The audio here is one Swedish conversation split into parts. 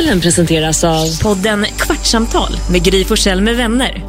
Kvartsamtalen presenteras av podden Kvartsamtal med Gry Forssell med vänner.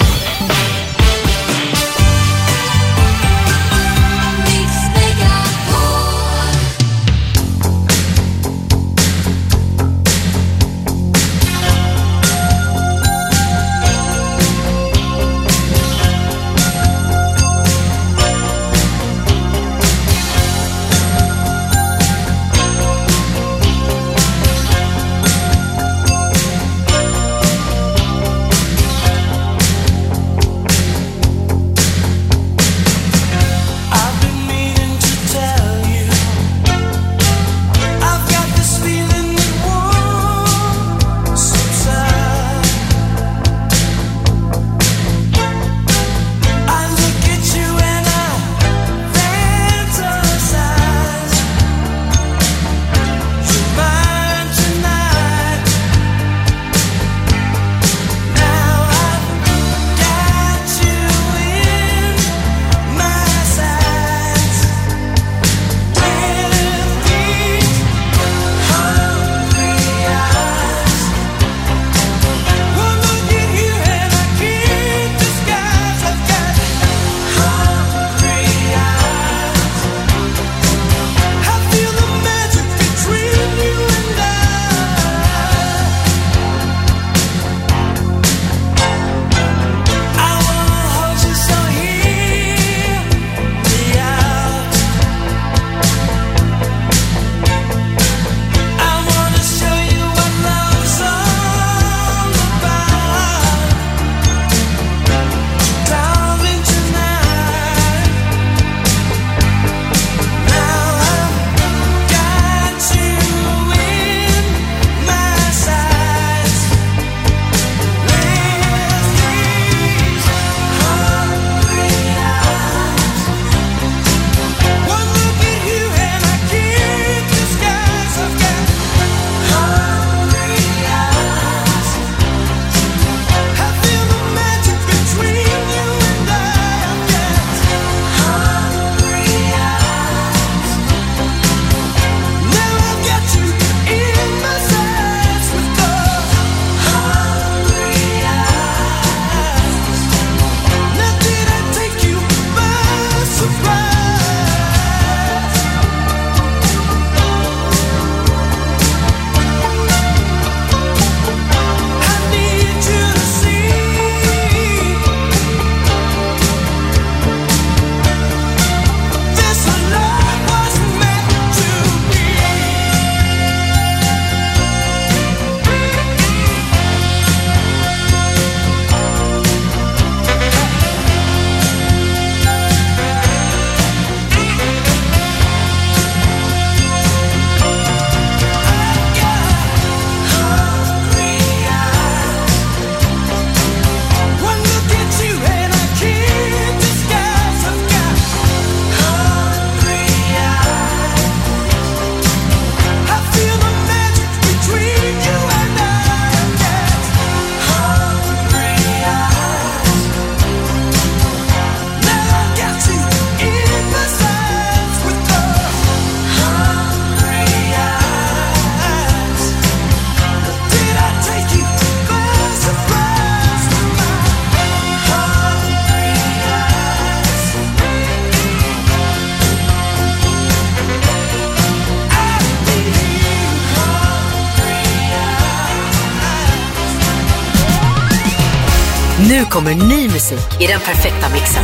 Nu kommer ny musik i den perfekta mixen.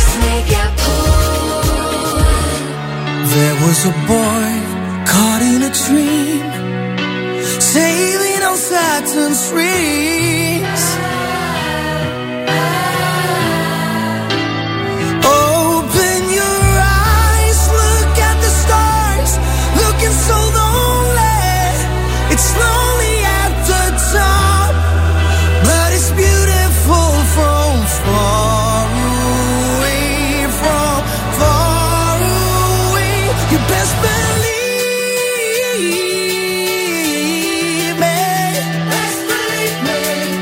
There was a boy caught in a dream, sailing on Saturn's rings. Open your eyes, look at the stars, looking so lonely. It's lonely at the top, but it's beautiful from far away, from far away. You best believe me. Best believe me.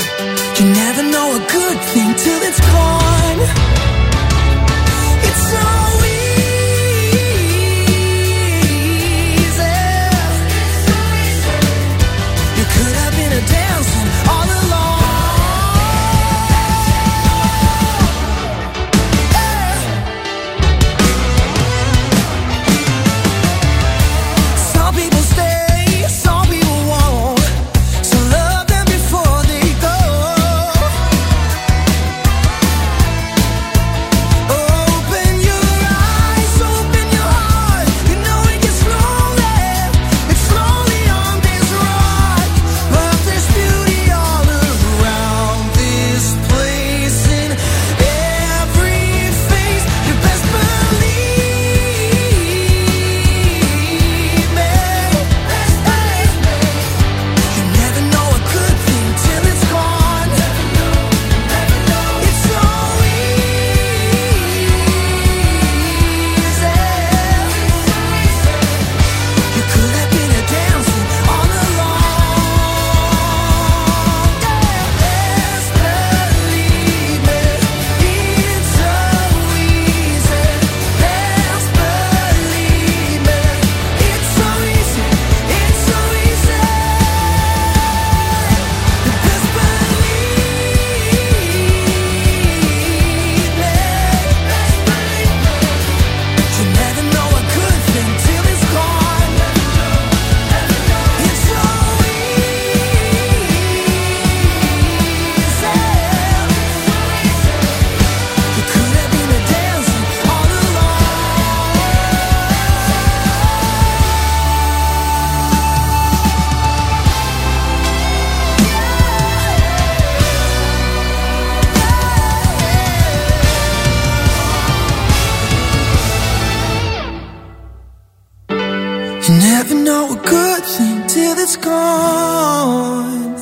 it's gone.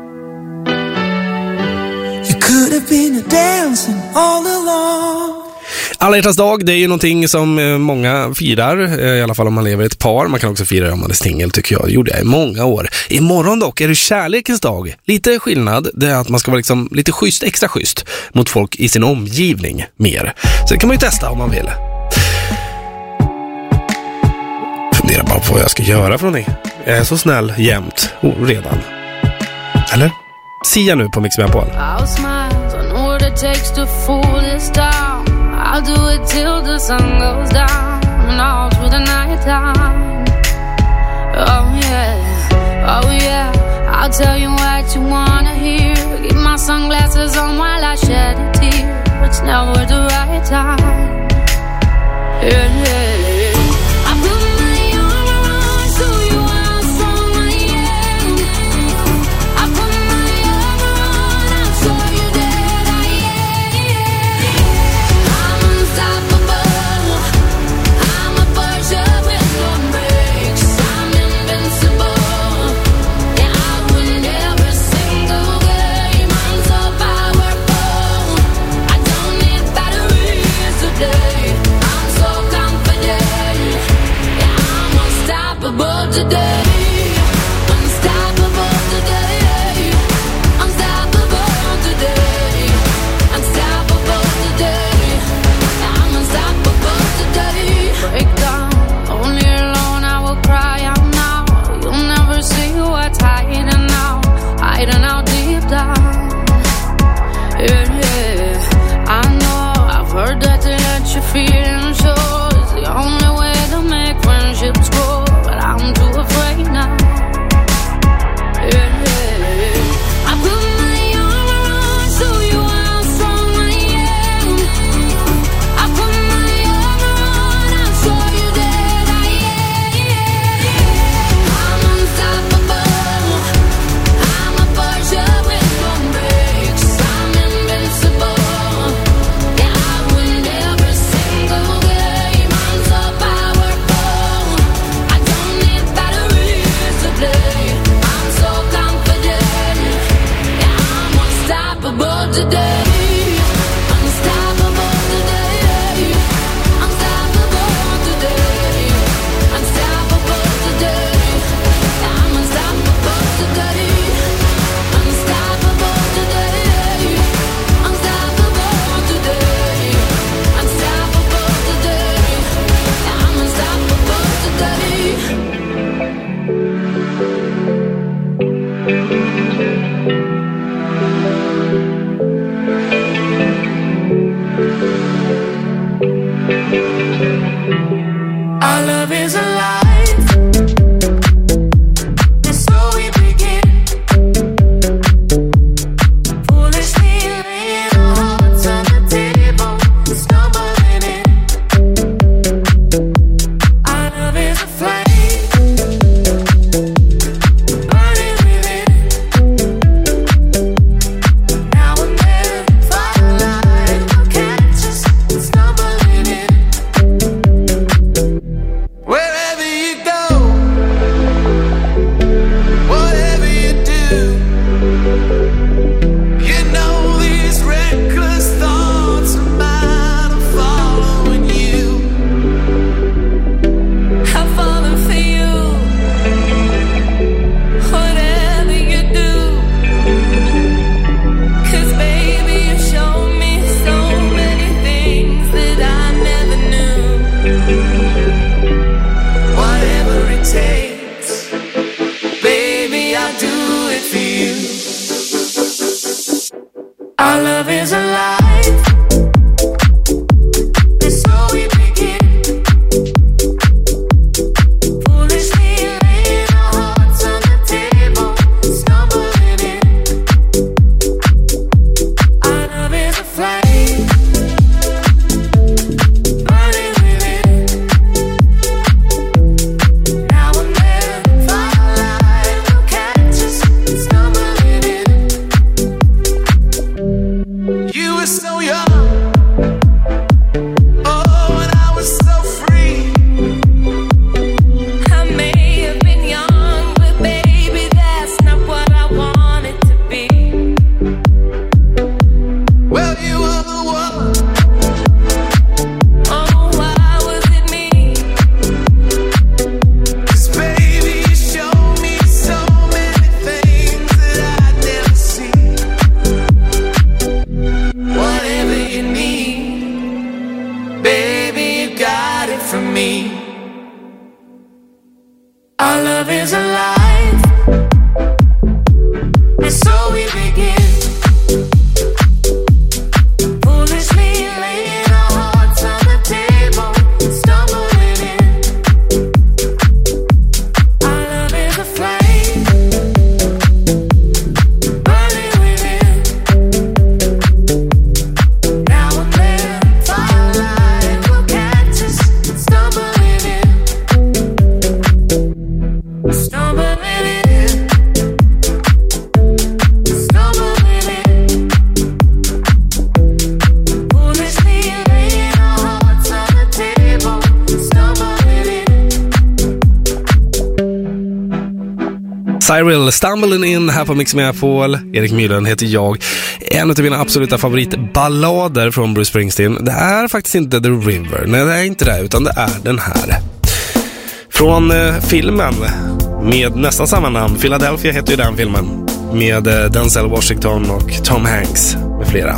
You could have been dancing all along. Alla hjärtans dag, det är ju någonting som många firar, i alla fall om man lever i ett par. Man kan också fira om man är singel, tycker jag. Det gjorde jag i många år. Imorgon dock är det kärlekens dag. Lite skillnad, det är att man ska vara liksom lite schysst, extra schysst mot folk i sin omgivning mer. Så det kan man ju testa om man vill. Fundera bara på vad jag ska göra för någonting. Jag är så snäll jämt redan. Eller? Sia nu på Mix Megapol. I'll smile, I know what it takes to fool this town. I'll do it till the sun goes down and all through the night time. Oh yeah, I'll tell you what you wanna hear. Keep my sunglasses on while I shed a tear. It's never the right time. Yeah. I put my arm around so you how strong I am. I put my arm around and show you that I am. I'm unstoppable. I'm a Porsche with no brakes. I'm invincible. Yeah, I win every single game. I'm so powerful. I don't need batteries today. I'm so confident. Yeah, I'm unstoppable today. Unstoppable today. Unstoppable today. Unstoppable today. I'm unstoppable today. Break down, only alone I will cry out now. You'll never see what's hiding out deep down. Yeah. I know, I've heard that to let you feel and show is the only way to make friendships grow. But I'm too afraid baby, you got it from me. Our love is alive, and so we begin. Foolishly laying our hearts on the table, stumbling in. Our love is a flame, burning within. Now and then, firelight will catch us, stumbling in. Stumbling in, stumbling in. Foolishly laying our hearts on the table, stumbling in. Cyril, Stumbling In här på Mix Megapol. Erik Myhren heter jag. En av mina absoluta favoritballader från Bruce Springsteen. Det är faktiskt inte The River. Nej, det är inte det, utan det är den här. Från filmen med nästan samma namn. Philadelphia heter ju den filmen. Med Denzel Washington och Tom Hanks med flera.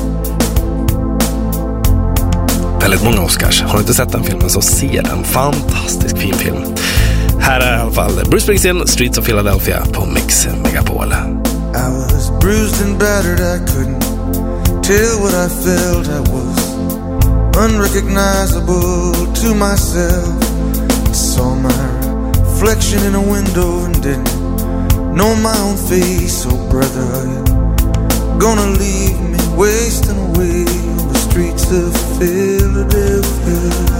Väldigt många Oscars. Har du inte sett den filmen så se den. Fantastisk fin film. Här är i alla fall Bruce Springsteen, Streets of Philadelphia på Mix Megapol. I was bruised and battered, I couldn't tell what I felt. I was unrecognizable to myself. I saw my reflection in a window and didn't know my own face. Oh brother, are you gonna leave me wasting away on the streets of Philadelphia?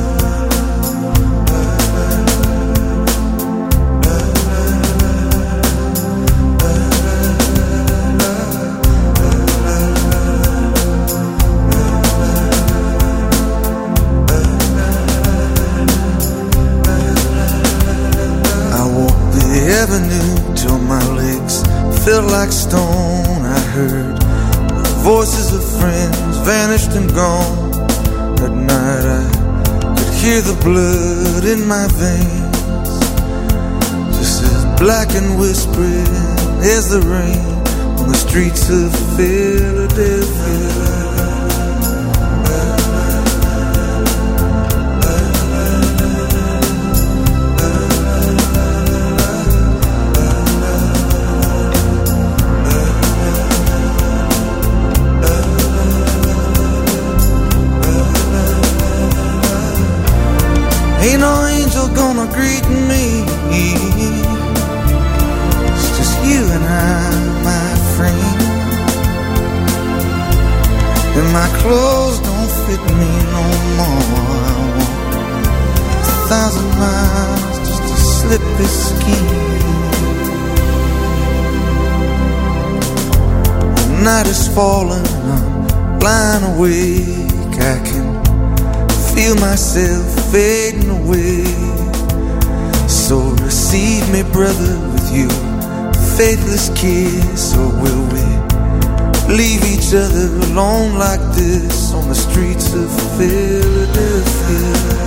Till my legs felt like stone. I heard the voices of friends vanished and gone. At night I could hear the blood in my veins, just as black and whispering as the rain on the streets of Philadelphia. Ain't no angel gonna greet me. It's just you and I, my friend. And my clothes don't fit me no more. I walk 1,000 miles just to slip this skin. The night is falling, I'm lying awake. I can feel myself fading away. So receive me, brother, with you faithless kiss. Or will we leave each other alone like this on the streets of Philadelphia?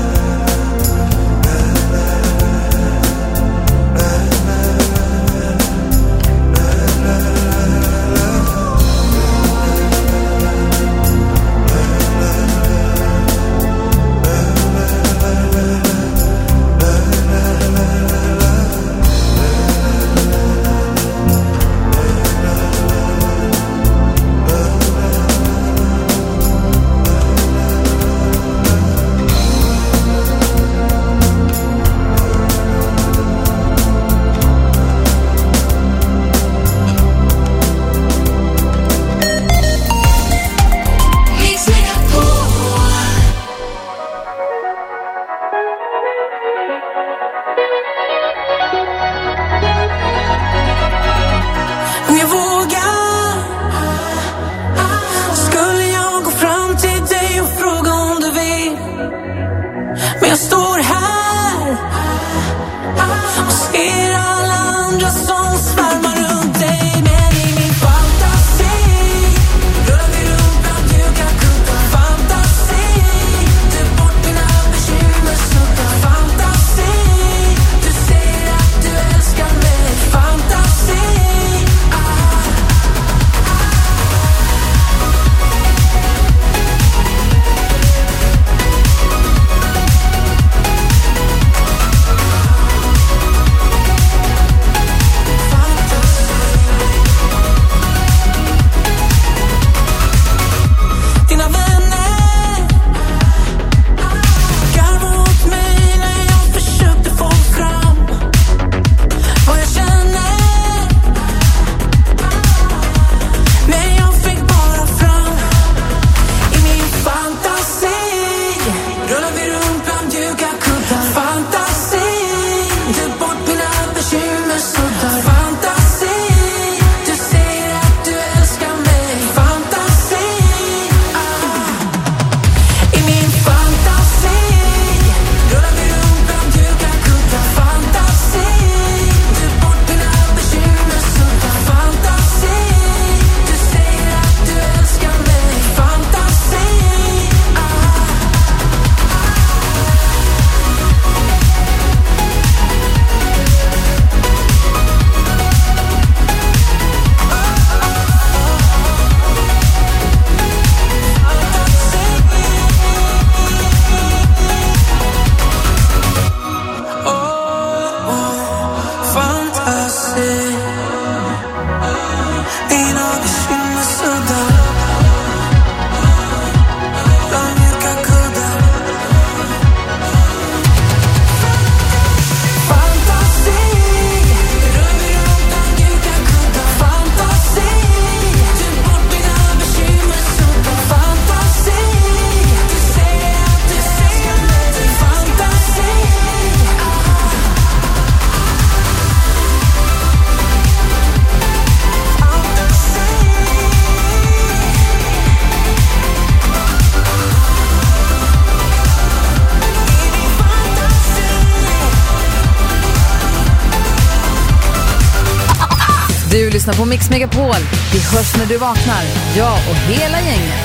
lyssnar på Mix Megapol. Vi hörs när du vaknar. Jag och hela gänget.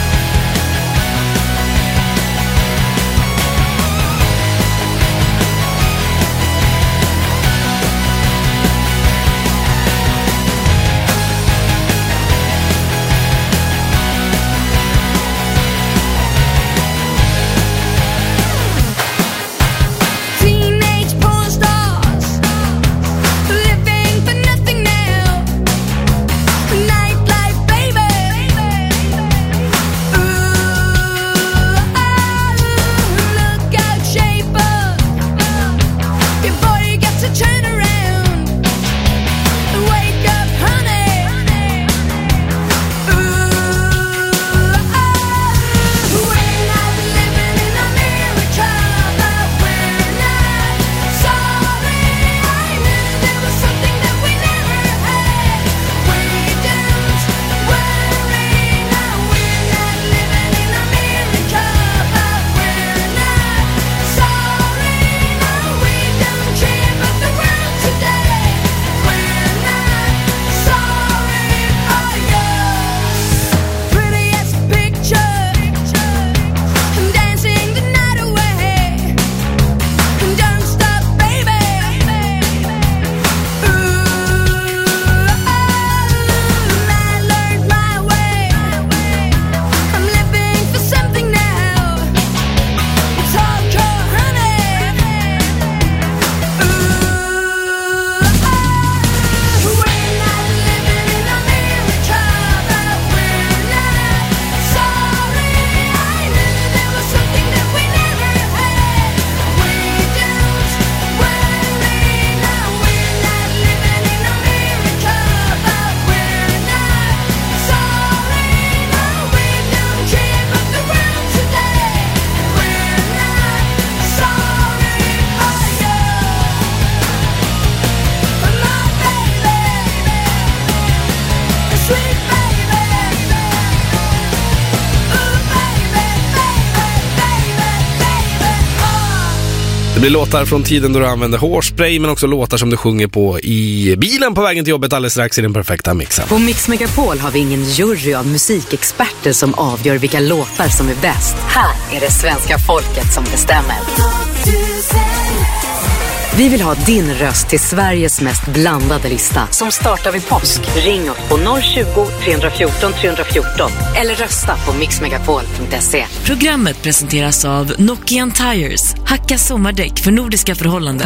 Det blir låtar från tiden då du använder hårspray, men också låtar som du sjunger på i bilen på vägen till jobbet alldeles strax i den perfekta mixen. På Mix Megapol har vi ingen jury av musikexperter som avgör vilka låtar som är bäst. Här är det svenska folket som bestämmer. Vi vill ha din röst till Sveriges mest blandade lista som startar vid påsk. Ring oss på 020-314 314 eller rösta på mixmegapol.se. Programmet presenteras av Nokian Tires. Hacka sommardäck för nordiska förhållanden.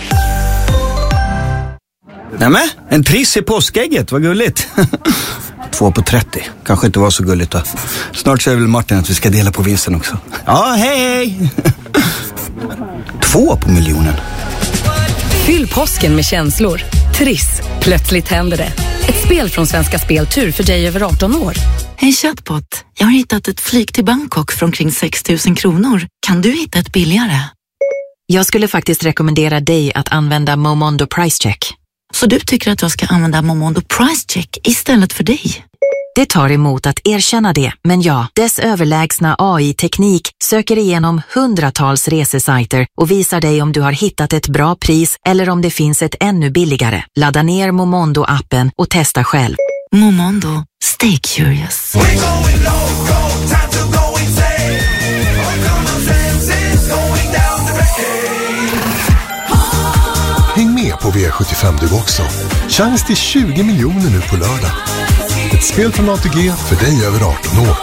Nämen, en triss i påskägget, vad gulligt. 2 på 30, kanske inte var så gulligt då. Snart säger väl Martin att vi ska dela på vinsten också. Ja, hej! 2 på miljonen. Fyll påsken med känslor. Triss, plötsligt händer det. Ett spel från Svenska Spel Tur för dig över 18 år. Hej chatbot, jag har hittat ett flyg till Bangkok från kring 6 000 kronor. Kan du hitta ett billigare? Jag skulle faktiskt rekommendera dig att använda Momondo Price Check. Så du tycker att jag ska använda Momondo Price Check istället för dig? Det tar emot att erkänna det, men ja, dess överlägsna AI-teknik söker igenom hundratals resesajter och visar dig om du har hittat ett bra pris eller om det finns ett ännu billigare. Ladda ner Momondo-appen och testa själv. Momondo, stay curious. Häng med på V75 du också. Chans till 20 miljoner nu på lördag. Ett spel från ATG för dig över 18 år.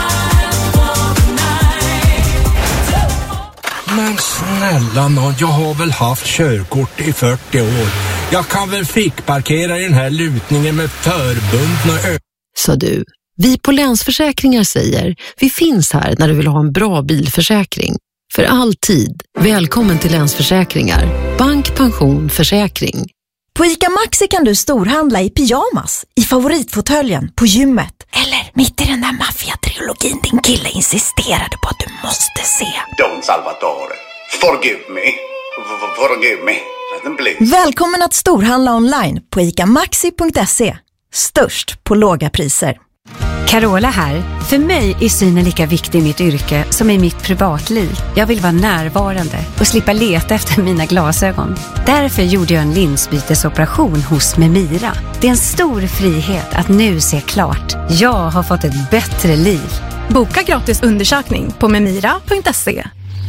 Men snälla nån, jag har väl haft körkort i 40 år. Jag kan väl fickparkera i den här lutningen med förbundna Så du, vi på Länsförsäkringar säger, vi finns här när du vill ha en bra bilförsäkring. För alltid, välkommen till Länsförsäkringar. Bank, pension, försäkring. På ICA Maxi kan du storhandla i pyjamas, i favoritfåtöljen, på gymmet. Eller mitt i den där maffia-trilogin din kille insisterade på att du måste se. Don Salvatore, forgive me, forgive me, let them please. Välkommen att storhandla online på icamaxi.se. Störst på låga priser. Carola här. För mig är synen lika viktig i mitt yrke som i mitt privatliv. Jag vill vara närvarande och slippa leta efter mina glasögon. Därför gjorde jag en linsbytesoperation hos Memira. Det är en stor frihet att nu se klart. Jag har fått ett bättre liv. Boka gratis undersökning på memira.se.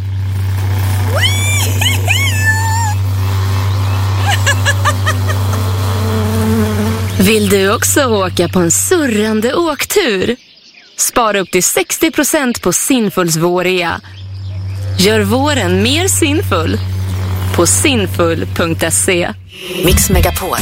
Vill du också åka på en surrande åktur? Spara upp till 60% på Sinfuls vårrea. Gör våren mer sinfull på sinfull.se. Mix Megapol.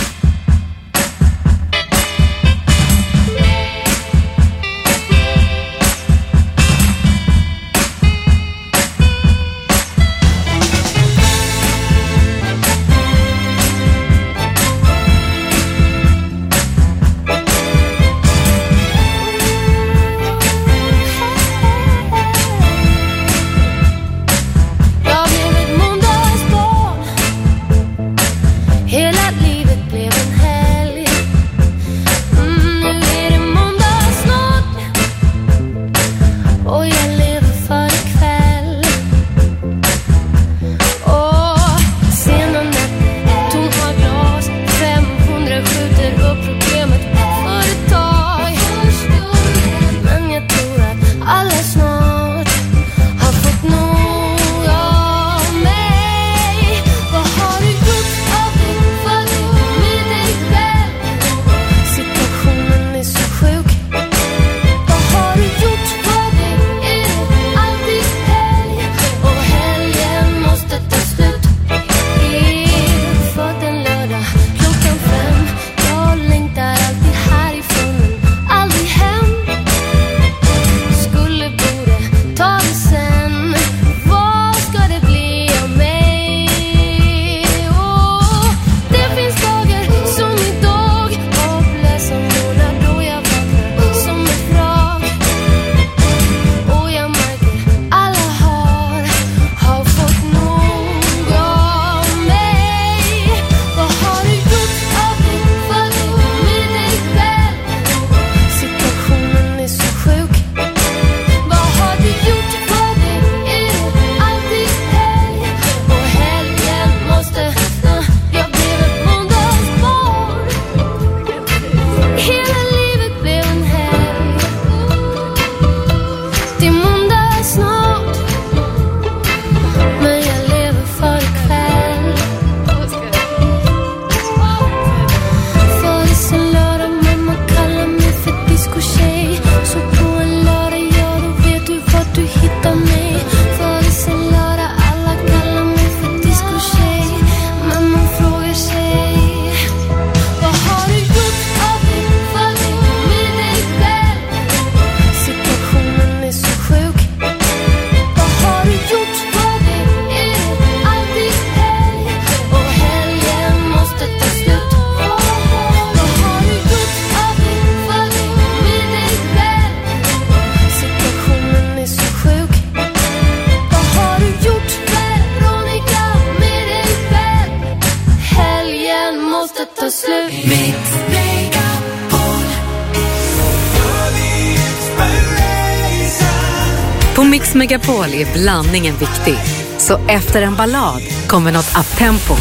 På Mix Megapol är blandningen viktig. Så efter en ballad kommer något uptempo.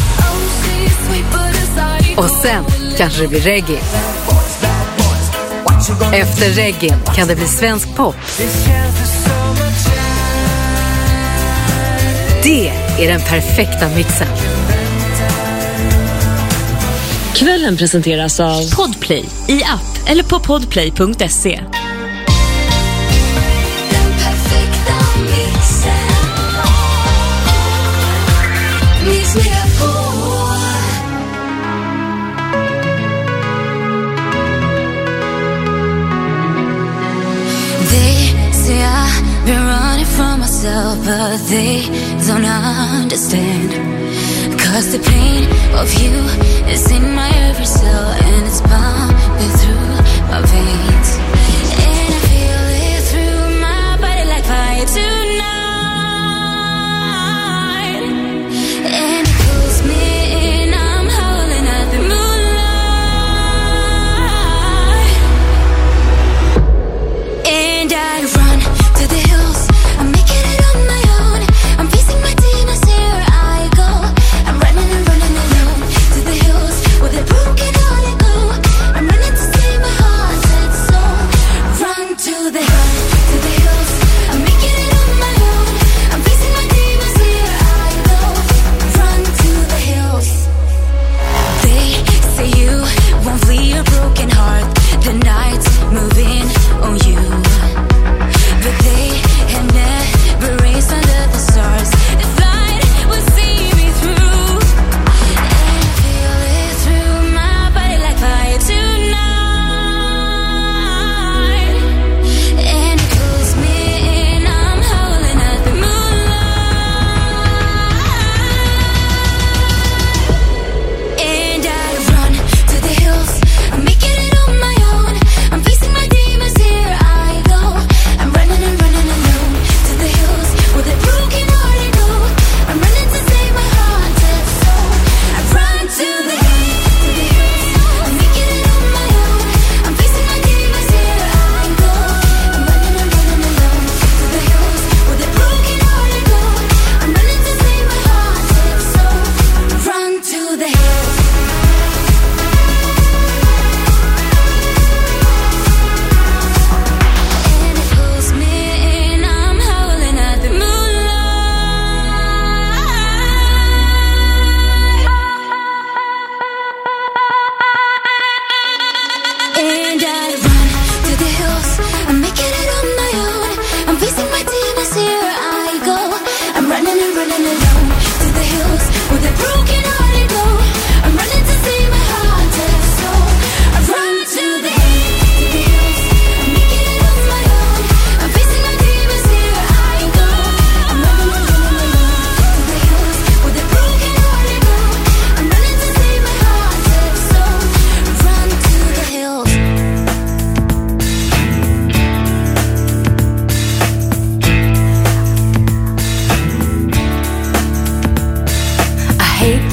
Och sen kanske det blir reggae. Efter reggae kan det bli svensk pop. Det är den perfekta mixen. Kvällen presenteras av Podplay i app eller på podplay.se. They say I've been running from myself, but they don't understand. 'Cause the pain of you is in my every cell, and it's pumping through my veins. And I feel it through my body like fire tonight. And it pulls me in, I'm howling at the moonlight.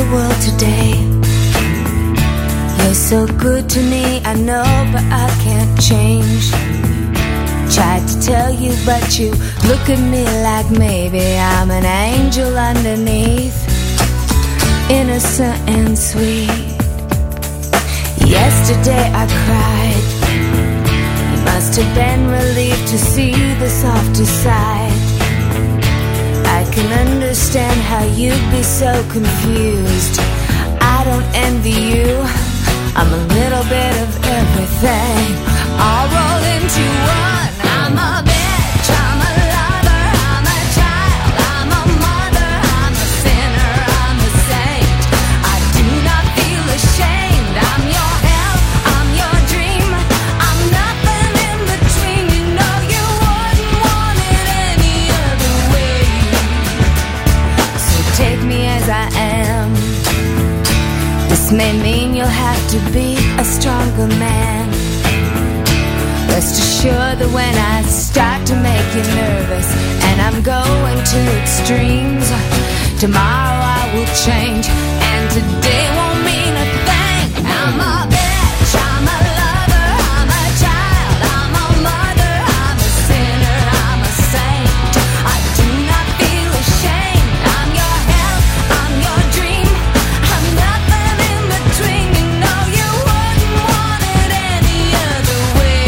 world today. You're so good to me, I know, but I can't change. Tried to tell you, but you look at me like maybe I'm an angel underneath, innocent and sweet. Yesterday I cried. You must have been relieved to see the softer side. I can understand how you'd be so confused. I don't envy you. I'm a little bit of everything, all rolled into one. I'm a bitch, I'm a lover, I'm a child, I'm a mother, I'm a sinner, I'm a saint. I do not feel ashamed. I'm your hell, I'm your dream. I'm nothing in between. You know you wouldn't want it any other way. So take me as I am. This may mean you'll have to be a stronger man. Rest assured that when I start to make you nervous and I'm going to extremes, tomorrow I will change and today won't mean a thing. I'm a bitch, I'm a lover, I'm a child, I'm a mother, I'm a sinner, I'm a saint. I do not feel ashamed. I'm your hell, I'm your dream. I'm nothing in between. You know you wouldn't want it any other way.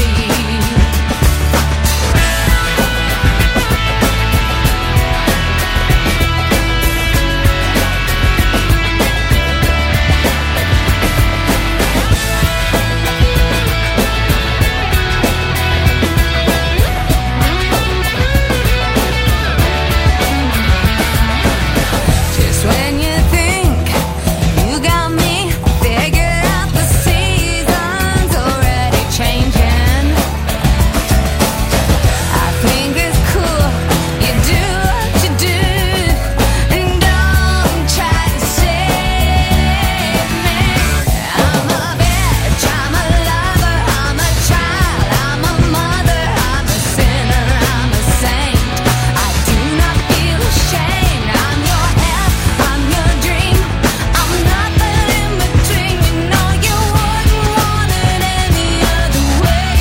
Just when you think you got me figured out, the season's already changing. I think it's cool you do what you do, and don't try to save me. I'm a bitch, I'm a lover, I'm a child, I'm a mother, I'm a sinner, I'm a saint. I do not feel ashamed. I'm your hell, I'm your dream. I'm nothing in between. You know you wouldn't want it any other way.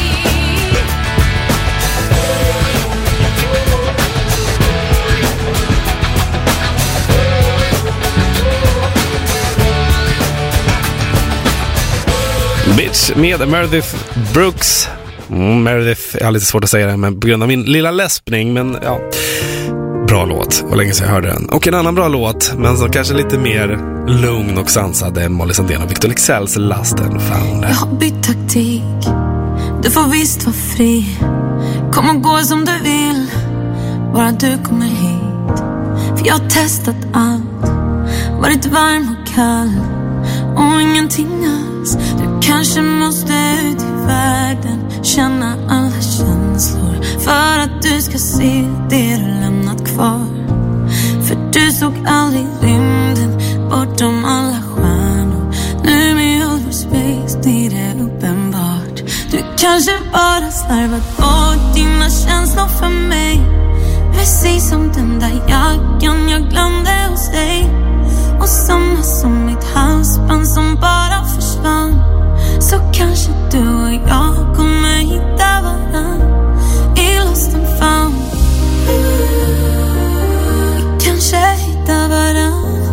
Bitch med Meredith Brooks. Meredith, jag har lite svårt att säga det, men på grund av min lilla läspning, men ja, bra låt, och länge sedan jag hörde den. Och en annan bra låt, men som kanske lite mer lugn och sansad, är Molly Sandén och Victor Leksells Lost and Found. Jag har bytt taktik. Du får visst vara fri. Kom och gå som du vill, bara du kommer hit. För jag har testat allt, varit varm och kall och ingenting alls. Du kanske måste ut i världen, känna alla känslor, för att du ska se det du lämnat kvar. För du såg aldrig rymden bortom alla stjärnor. Nu med all vår space, det är det uppenbart. Du kanske bara slarvat bort dina känslor för mig, precis som den där jackan jag glömde hos dig. Och samma som mitt halsband som bara försvann. Så kanske du och jag kommer hitta varann i Lost and Found. Vi kanske hittar varann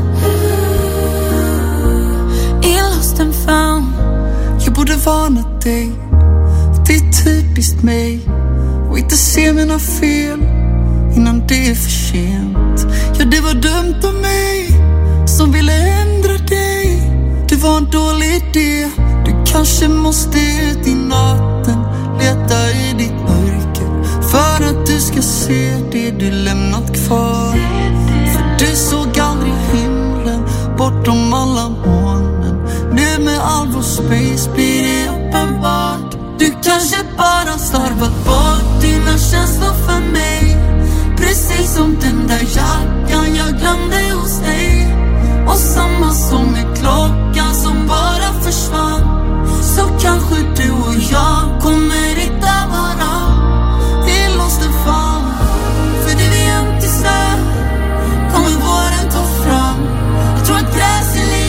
i Lost and Found. Jag borde varna dig, det är typiskt mig, och inte se mina fel innan det är för sent. Ja, det var dumt av mig som ville ändra dig. Det var en dålig idé. Du kanske måste ut i natten, leta i ditt mörker, för att du ska se det du lämnat kvar. För du såg aldrig himlen bortom alla molnen. Nu med all vår space blir det uppenbart. Du kanske bara slarvat bort dina känslor för mig, precis som den där jackan jag glömde hos dig. Och samma som med klockan som bara försvann. Så kanske du och jag kommer hitta varann i Lost and Found. För det vi inte ser kommer våren ta fram. Jag tror att gräset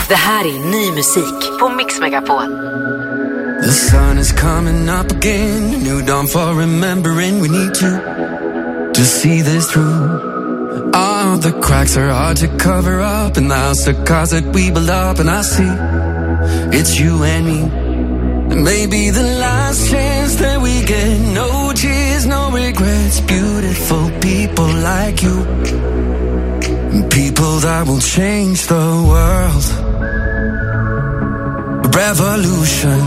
Det här är ny musik på Mix Megapol. The sun is coming up again, new dawn for remembering we need to see this through. All the cracks are hard to cover up, and the house of cards that we build up, and I see it's you and me. And maybe the last chance that we get, no tears, no regrets. Beautiful people like you, and people that will change the world. Revolution,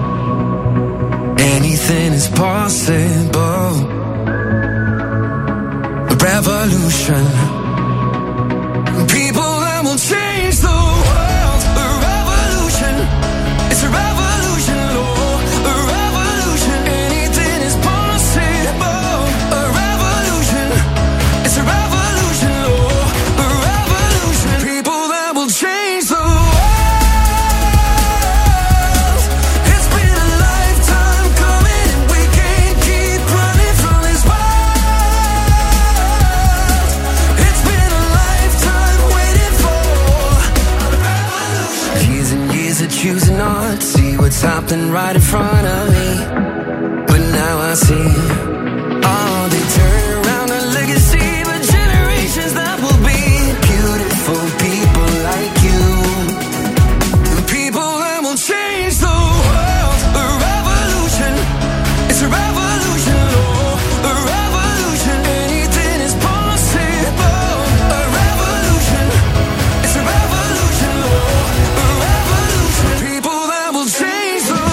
anything is possible. Revolution, people that will change the world. A revolution, it's a revolution, Lord. A revolution, anything is possible. A revolution, it's a revolution, Lord. A revolution, people that will change the world. It's been a lifetime coming, and we can't keep running from this world. Choosing not to see what's happening right in front of me, but now I see all they turn around a legacy, but generations that will be beautiful people like you, the people that will change the world. A revolution, it's a revolution, Lord. A revolution, anything is possible. A revolution, it's a revolution, Lord. A revolution, people that will change the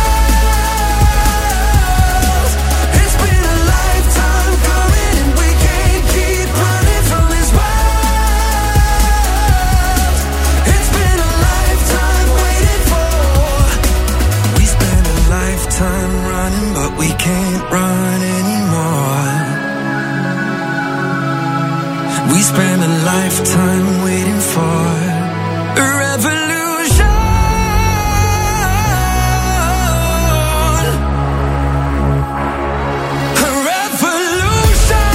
world. It's been a lifetime coming, and we can't keep running from this world. It's been a lifetime waiting for. We spent a lifetime running, but we can't run anymore. We spent a lifetime waiting for a revolution. A revolution.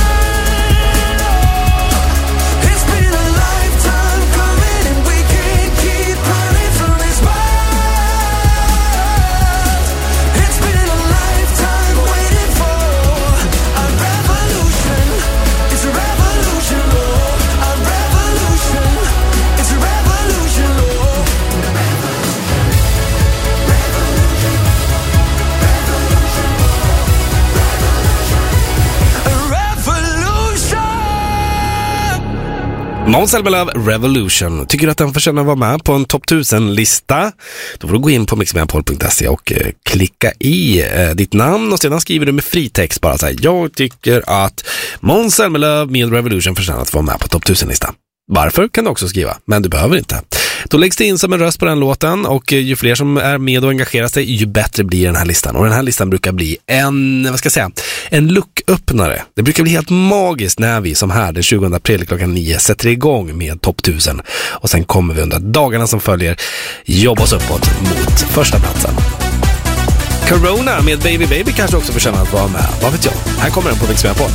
It's been a lifetime coming, and we can't keep running from this world. It's been a lifetime waiting for a revolution. It's a revolution, Lord. A revolution. It's a revolution, Lord. A revolution. Måns Zelmerlöw, Revolution. Tycker du att den förtjänar att vara med på en topp 1000-lista? Då får du gå in på mixmegapol.se och klicka i ditt namn, och sedan skriver du med fritext bara så här: jag tycker att Måns Zelmerlöw med Revolution förtjänar att vara med på topp 1000-lista. Varför kan du också skriva, men du behöver inte. Då läggs det in som en röst på den låten, och ju fler som är med och engagerar sig, ju bättre blir den här listan. Och den här listan brukar bli en lucköppnare. Det brukar bli helt magiskt när vi som här den 20 april klockan 9 sätter igång med topp 1000. Och sen kommer vi under dagarna som följer jobba oss uppåt mot första platsen. Corona med Baby Baby kanske också förtjänar att vara med. Vad vet jag? Här kommer den på Mix Megapol.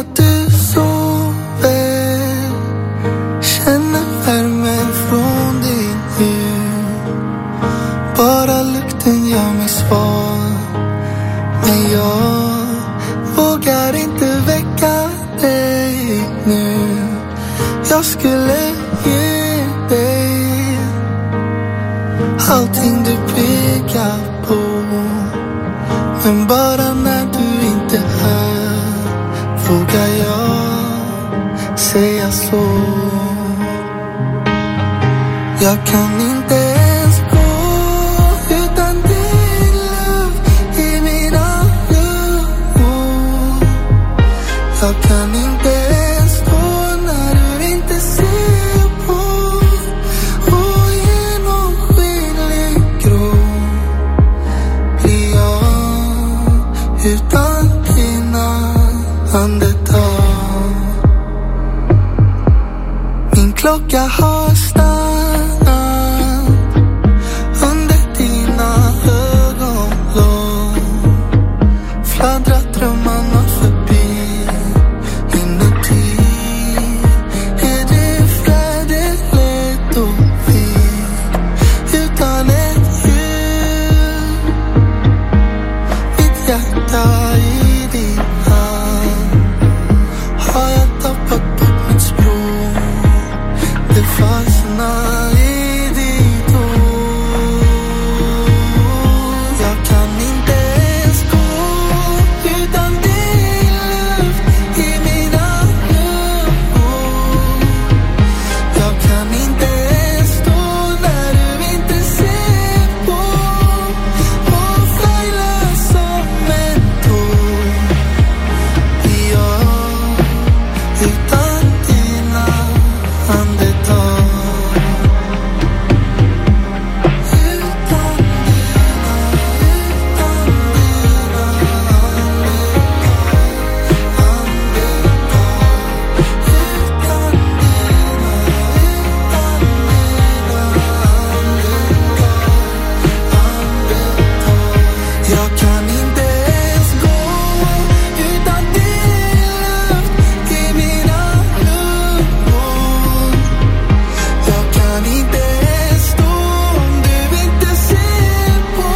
att du sover, känner värmen från din hud. Bara lukten gör mig svag, men jag vågar inte väcka dig nu. Jag skulle ge dig allting du pekar på, men bara när du inte är här vågar jag säga så. Jag kan inte ens gå utan din luft i mina lungor. Jag kan inte ens stå när du inte ser på. Ogenomskinlig grå blir jag utan dina andetag. Min klocka har stannat under dina ögonlåg. Fladdrar drömmarna förbi. Inuti är det fjäderlätt och fint utan ett ljud. Mitt hjärta i din hand. Har jag tappat bort mitt språk? Det fastnar i ditt ord. Jag kan inte ens gå utan din luft i mina lungor. Jag kan inte ens stå när du inte ser på. Och färgla som en tår blir jag utan dina andetag. Jag kan inte ens gå utan din luft i mina lungor. Jag kan inte ens stå om du inte ser på.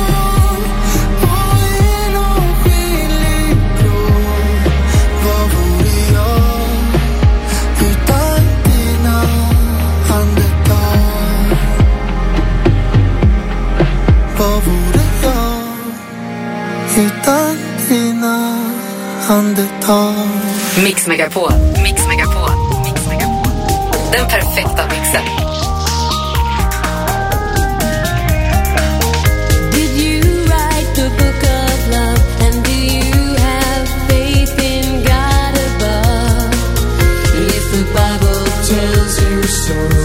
Ogenomskinlig grå, vad vore jag utan dina andetag? Vad vore jag utan dina andetag? Mix Megapol. Mix Megapol. Mix Megapol. Den perfekta mixen. Did you write the book of love? And do you have faith in God above? If the Bible tells you so.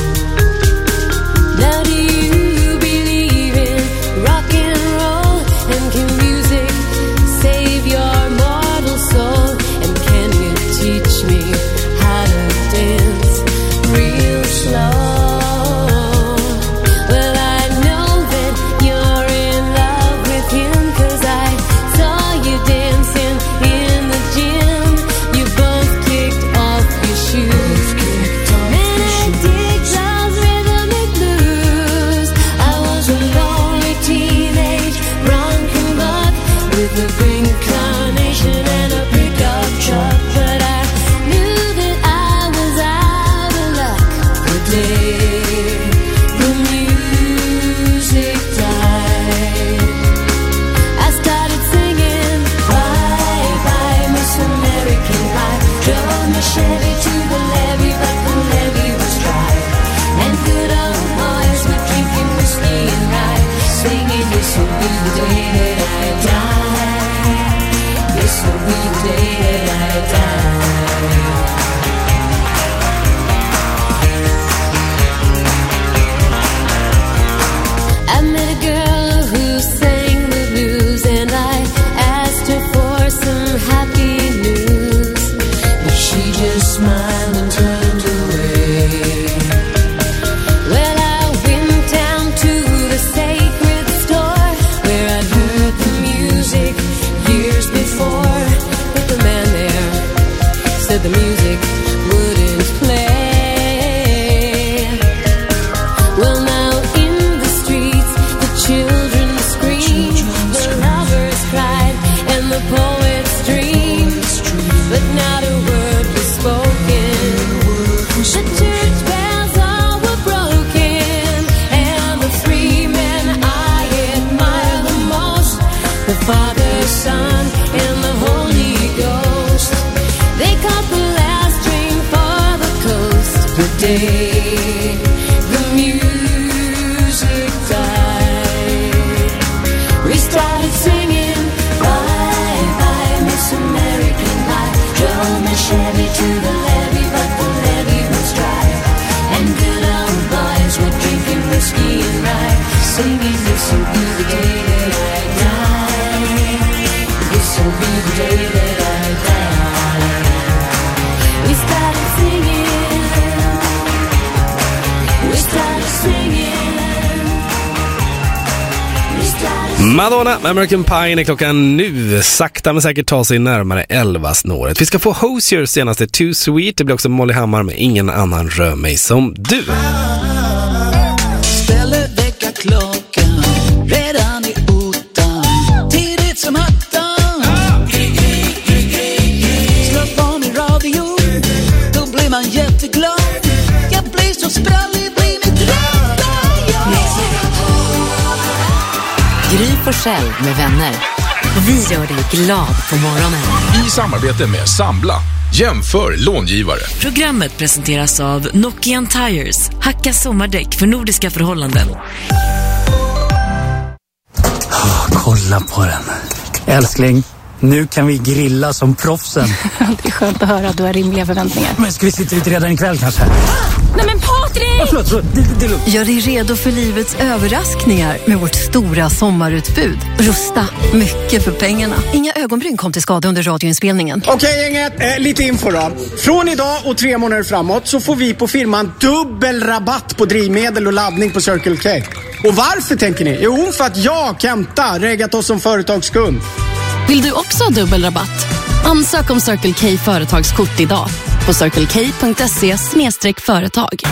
Now do you believe in rock and roll? And can music save your mortal soul? And can you teach me how to dance real slow? said the music wouldn't play. Well, now in the streets, the children scream, the lovers cried, and the poets dreamed, but not a word was spoken. The church bells all were broken, and the three men I admire the most, the Father, Son, and the Holy Ghost. They caught the last train for the coast. The day the music died, we started singing bye bye Miss American Pie. Drove my Chevy to the levee, but the levee was dry, and good old boys were drinking whiskey and rye, singing this will be the day that I die. This will be the day that I die. We started singing. We started singing. We started Madonna, American Pie är klockan nu. Sakta men säkert ta sig närmare 11-snåret. Vi ska få Hosiers senaste Too Sweet. Det blir också Molly Hammar med Ingen annan rör mig som du. Ställer väckarklockan redan i ottan, tidigt som hattan. Slå på min radio, då blir man jätteglad. Jag blir så sprallig, blir mitt rätta jag. Gry Forssell med vänner. Vi gör dig glad på morgonen. I samarbete med Sambla. Jämför långivare. Programmet presenteras av Nokian Tires. Hacka sommardäck för nordiska förhållanden. Kolla på den. Älskling, nu kan vi grilla som proffsen. Det är skönt att höra att du har rimliga förväntningar. Men ska vi sitta ute redan ikväll kanske? Nej men Patrik! Förlåt, det är lugnt. Gör dig redo för livets överraskningar med vårt stora sommarutbud. Rusta, mycket för pengarna. Inga ögonbryn kom till skada under radioinspelningen. Okej gänget, lite info då. Från idag och 3 månader framåt så får vi på firman dubbel rabatt på drivmedel och laddning på Circle K. Och varför tänker ni? Jo, för att jag, Kenta, reggat oss som företagskund. Vill du också ha dubbel rabatt? Ansök om Circle K företagskort idag på circlek.se/företag.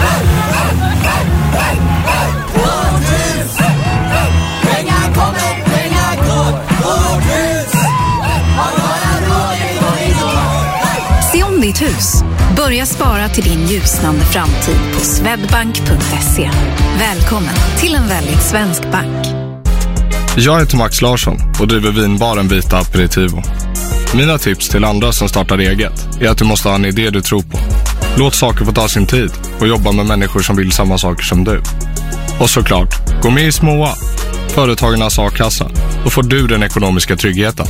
Se om ditt hus. Börja spara till din ljusnande framtid på swedbank.se. Välkommen till en väldigt svensk bank. Jag heter Max Larsson och driver vinbaren Vita Aperitivo. Mina tips till andra som startar eget är att du måste ha en idé du tror på. Låt saker få ta sin tid och jobba med människor som vill samma saker som du. Och såklart, gå med i Småa, Företagarnas A-kassa. Då får du den ekonomiska tryggheten.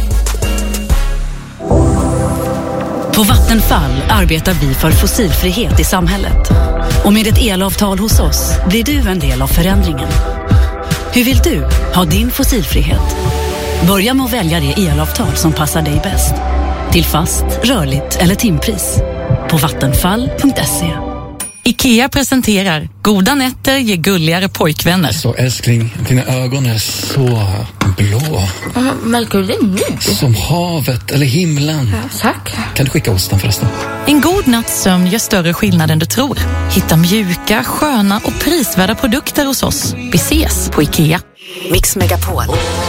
På Vattenfall arbetar vi för fossilfrihet i samhället. Och med ett elavtal hos oss blir du en del av förändringen. Hur vill du ha din fossilfrihet? Börja med att välja det elavtal som passar dig bäst. Till fast, rörligt eller timpris. På vattenfall.se. IKEA presenterar Goda nätter ger gulligare pojkvänner. Så älskling, dina ögon är så blå. Märker du det nu? Som havet eller himlen. Ja, tack. Kan du skicka osten förresten? En god natts sömn gör större skillnad än du tror. Hitta mjuka, sköna och prisvärda produkter hos oss. Vi ses på IKEA. Mix Megapol.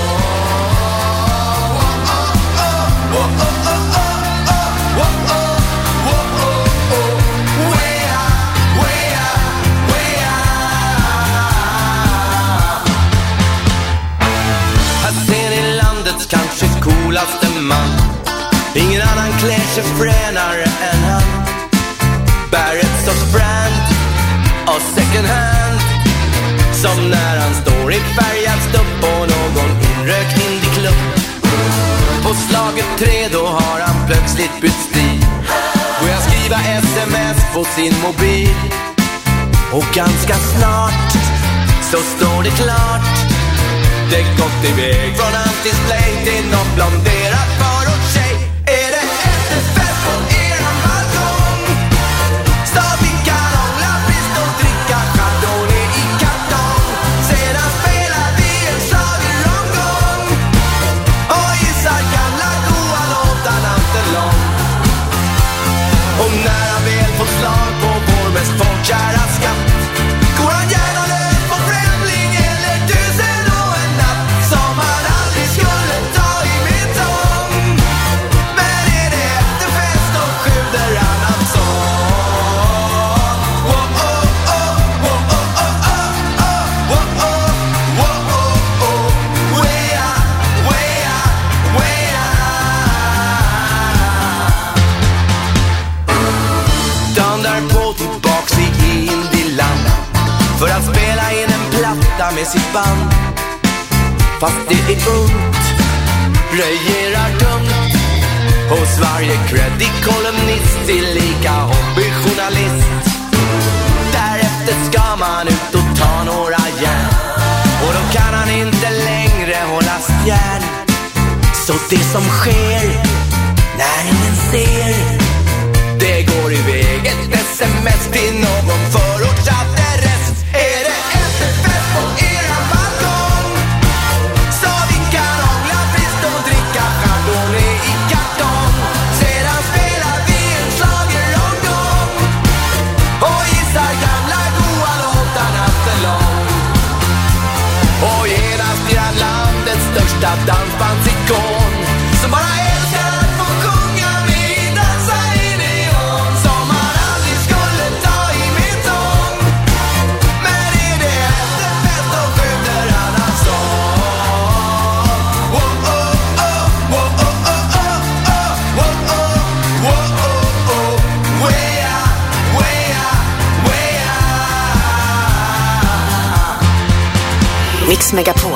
Kanske coolaste man. Ingen annan klär sig fränare än han. Bär ett sorts brand och second hand. Som när han står i färgad stupp på någon inrökt indieklubb. På slaget 3 då har han plötsligt bytt stil. Börjar skriva sms på sin mobil. Och ganska snart så står det klart. Det gått iväg från hans display till någon blonderad förortstjej. Är det efterfest på eran balkong? Stav i kalong, lapist och dricka chardonnay i kartong. Sedan spelar vi en schlageromgång och gissar gamla goa låtar natten lång. spela med sitt band, fast det är ungt. Röjerar dumt hos varje creddig kolumnist, tillika hobbyjournalist. Därefter ska man ut och ta några järn, och då kan han inte längre hålla spjärn. Så det som sker när ingen ser, det går iväg ett sms till någon förortsadress. Är det efterfest på era balkong, så vi kan hångla friskt och dricka chardonnay i kartong. Sedan spelar vi en schlageromgång och gissar gamla goa låtar natten lång. Och genast blir han landets största dansbandsikon, som bara älskar att få sjunga med, dansa i neon, som han aldrig skulle ta i min sång. Men är det efterfest och skjuter han av sång. Oh, oh, oh, oh, oh, oh, oh, oh, oh, oh, oh, oh, wea, wea, wea. Mix Megapol.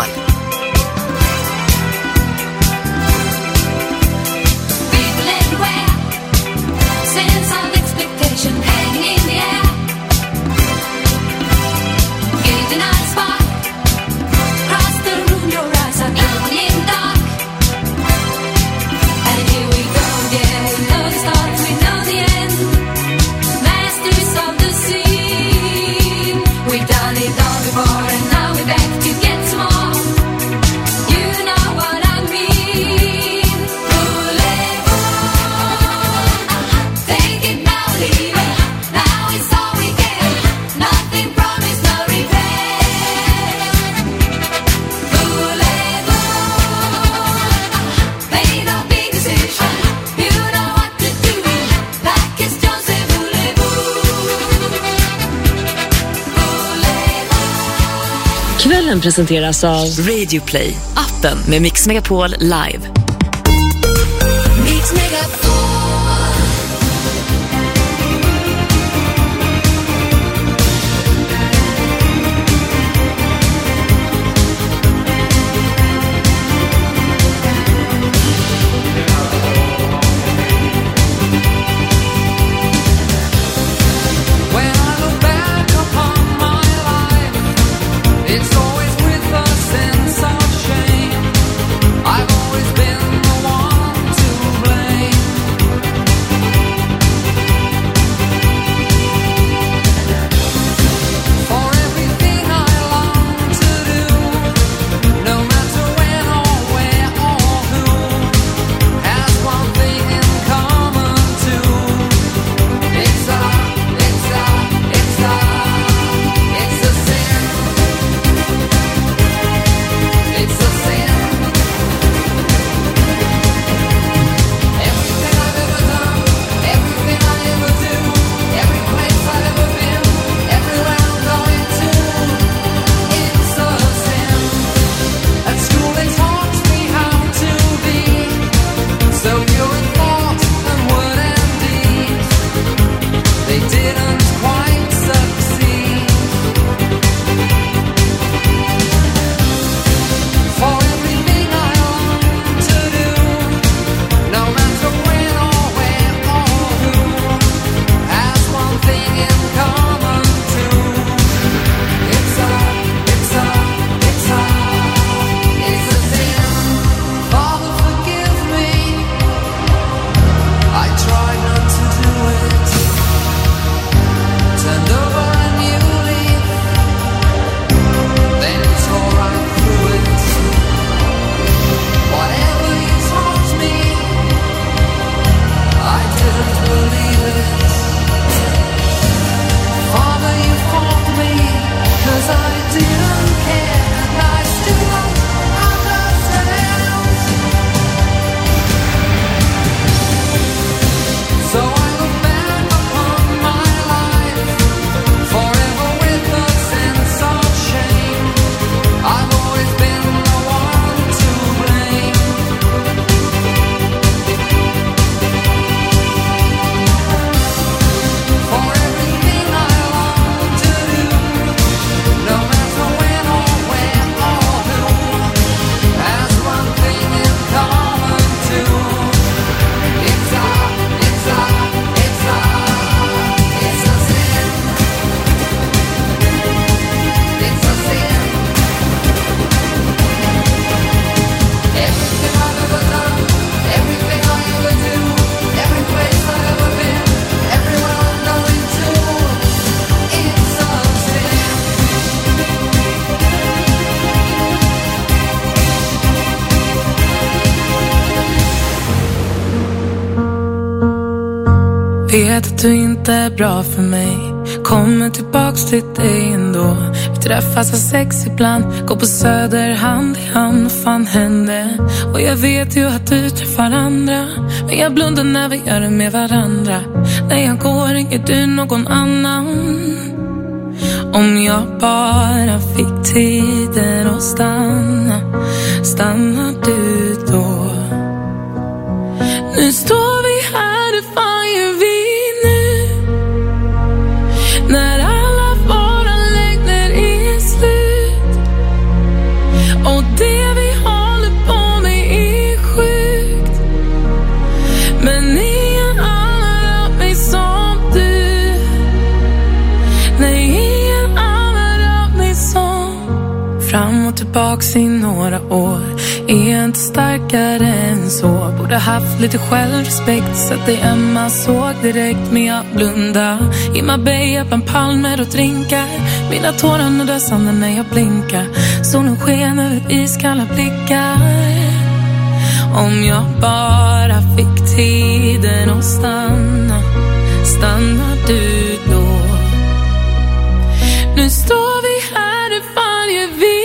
Kvällen presenteras av Radio Play, appen med Mix Megapol Live. Mix Megapol. It's always with a sense of shame. I've always been the one to blame. Vet att du inte är bra för mig. Kommer tillbaks till dig ändå. Vi träffas av sex ibland. Går på Söder hand i hand. Fan hände. Och jag vet ju att du träffar andra. Men jag blundar när vi gör det med varandra. När jag går ringer du någon annan. Om jag bara fick tiden att stanna. Stannar du då? Nu står vi här, hur fan gör vi nu? När alla våra längder är slut. Och det vi håller på med är sjukt. Men ingen annan rör mig som du. Nej, ingen annan rör mig som. Fram och tillbaks i några år. Är inte starkare än så. Borde haft lite självrespekt. Så att det Emma såg direkt. Men jag blunda i Marbella bland palmer och drinkar. Mina tårar nuddar sanden när jag blinkar. Solen sken över iskalla blickar. Om jag bara fick tiden att stanna. Stannar du då? Nu står vi här, hur fan gör vi?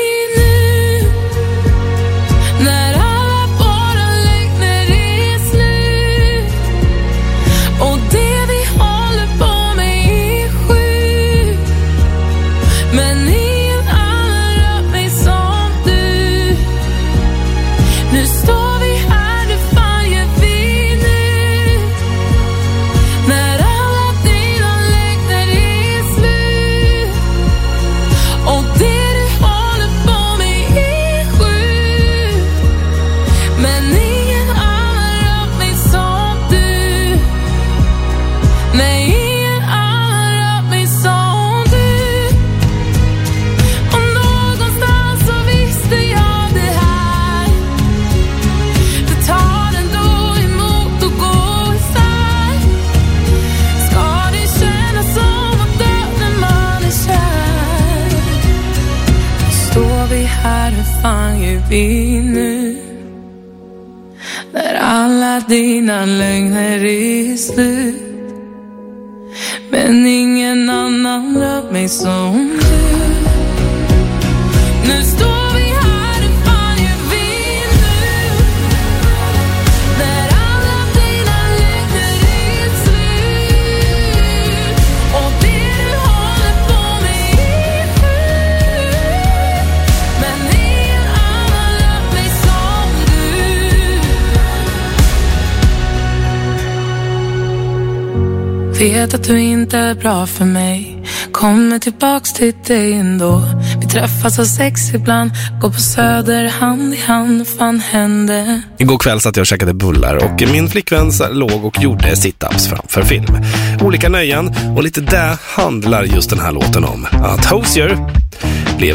Vi nu när alla dina lögner är slut. Men ingen annan rör mig som du. Nu står vi här, hur fan gör vi nu? När alla dina lögner är slut. Och det du håller på med är sjukt. Men vet att du inte är bra för mig. Kommer tillbaks till dig ändå. Vi träffas av sex ibland. Går på Söder hand i hand. Fan hände. Igår kväll satt jag och käkade bullar. Och min flickvän låg och gjorde sit-ups framför film. Olika nöjen. Och lite där handlar just den här låten om. Att Hozier blev